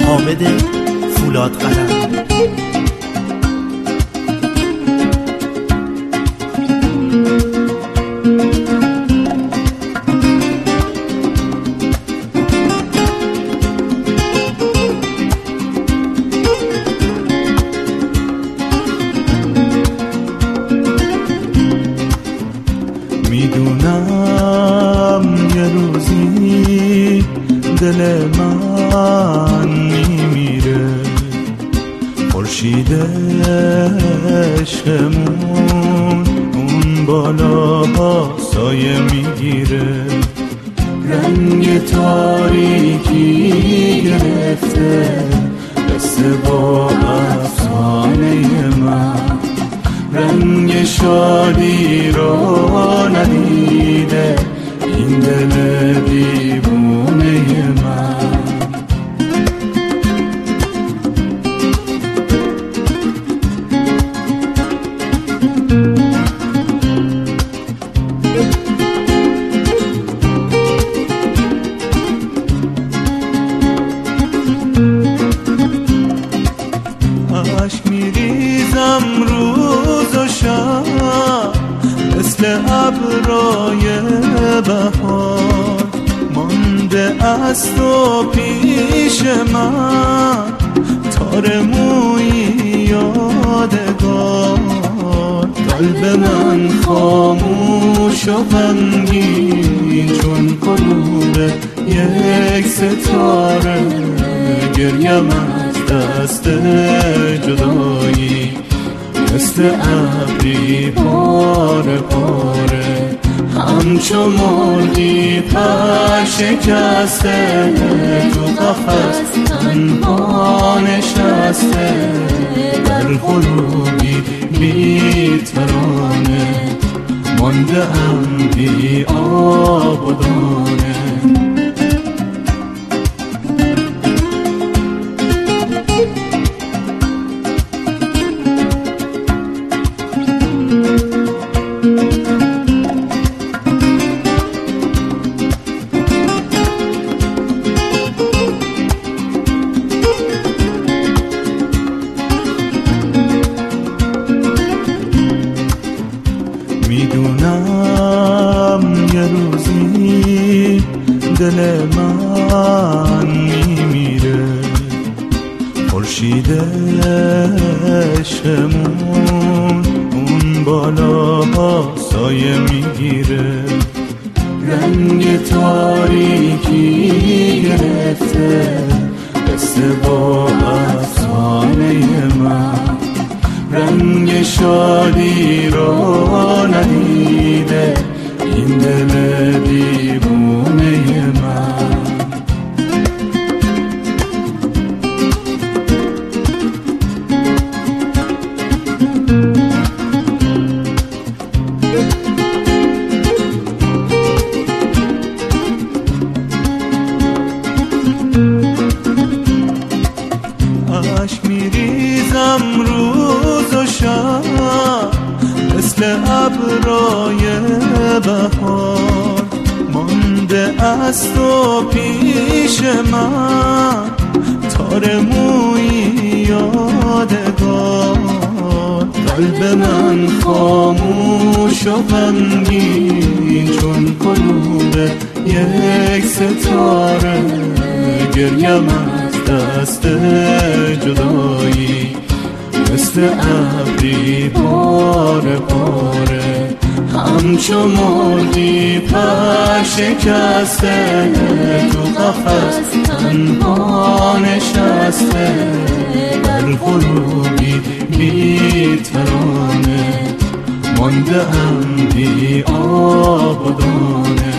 حامد فولاد قلم. میدونم یه روزی دل من میمیره، خورشید عشقمون اون بالا سایه میگیره، رنگ تاریکی گرفته قصه با افسانه من، رنگ شادی رو ندیده این دل دیوونه من. عشق میریزم روز و شب مثل ابرای بهار، مانده از تو پیش من تار مویی یادگار، قلب من خاموش و غمگین چون قلوب یک ستاره، گریم از دست جدایی مثل ابری پاره پاره، همچو مرغی پر شکسته تو قفس تنها نشسته، در غروبی بی ترانه مانده ام بی آب و دانه. میدونم یه روزی دل من میمیره، خورشید عشقمون اون بالا سایه میگیره، رنگ تاریکی گرفته قصه با افسانه من، رنگ شادی رو ندیده این دل دیوونه من. عشق میریزم روز و شب مثل ابرای بهار، مانده از تو پیش من تار مویی یادگار، قلب من خاموش و غمگین چون قلوب یک ستاره، گریم از دست جدایی مثل ابری پاره پاره، همچو مرغی پر شکسته تو قفس تنها نشسته، در غروبی بی ترانه مانده ام بی آب و دانه.